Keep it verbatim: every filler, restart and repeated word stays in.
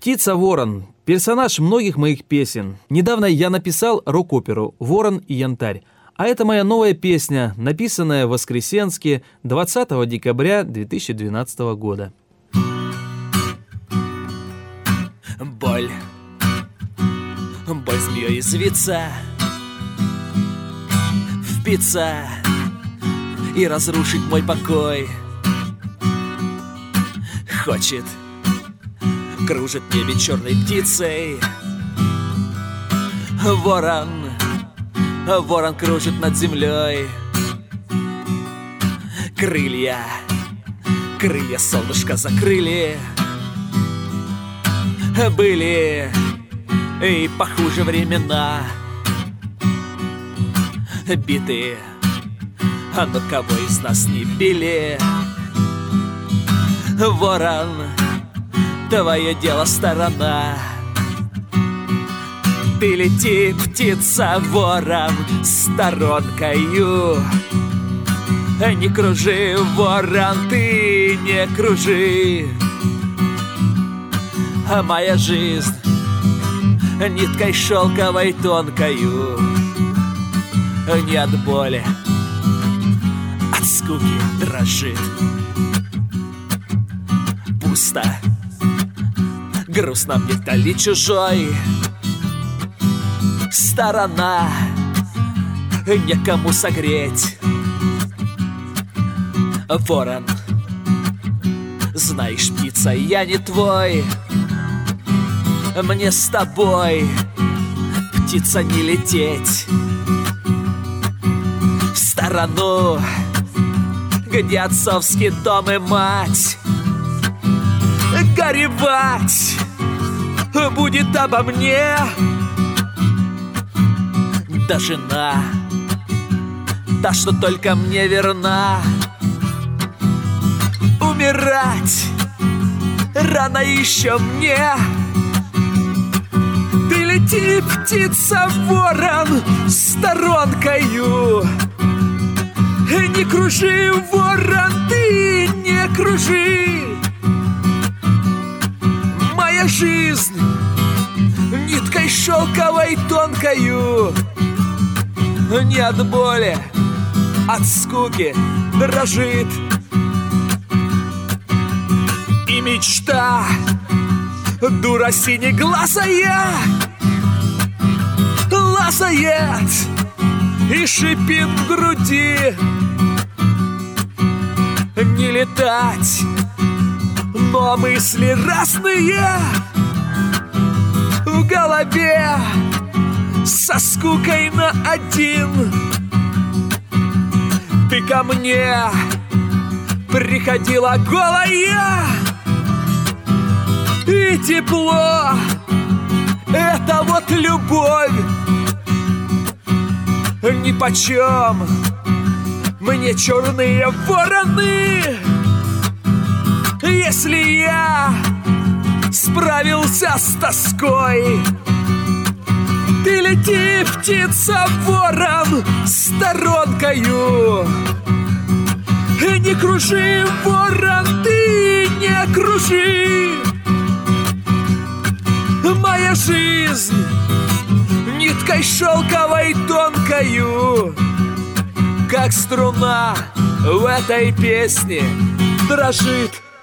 Птица Ворон – персонаж многих моих песен. Недавно я написал рок-оперу «Ворон и янтарь». А это моя новая песня, написанная в Воскресенске двадцатого декабря две тысячи двенадцатого года. Боль, боль змеей извиться, впиться и разрушить мой покой. Хочет, кружит в небе черной птицей. Ворон, ворон кружит над землей. Крылья, крылья солнышко закрыли. Были и похуже времена. Битые, но кого из нас не били. Ворон, твое дело сторона. Ты лети, птица, ворон, сторонкою. Не кружи, ворон, ты не кружи. А моя жизнь ниткой шелковой тонкою. Не от боли, от скуки дрожит. Пусто, грустно мне вдали чужой. Сторона, некому согреть. Ворон, знаешь, птица, я не твой. Мне с тобой, птица, не лететь. В сторону, где отцовский дом и мать. Горевать будет обо мне. Да жена, та, что только мне верна. Умирать рано еще мне. Ты лети, птица, ворон, сторонкою. Не кружи, ворон, ты не кружи. Моя жизнь ниткой шелковой тонкою. Не от боли, от скуки дрожит. И мечта, дура синеглазая, лазает и шипит в груди. Не летать, но мысли разные в голове, со скукой на один. Ты ко мне приходила голая, и тепло — это вот любовь. Нипочем мне черные вороны, если я справился с тоской. Ты лети, птица, ворон, сторонкою. Не кружи, ворон, ты не кружи. Моя жизнь ниткой шелковой тонкою, как струна в этой песне дрожит.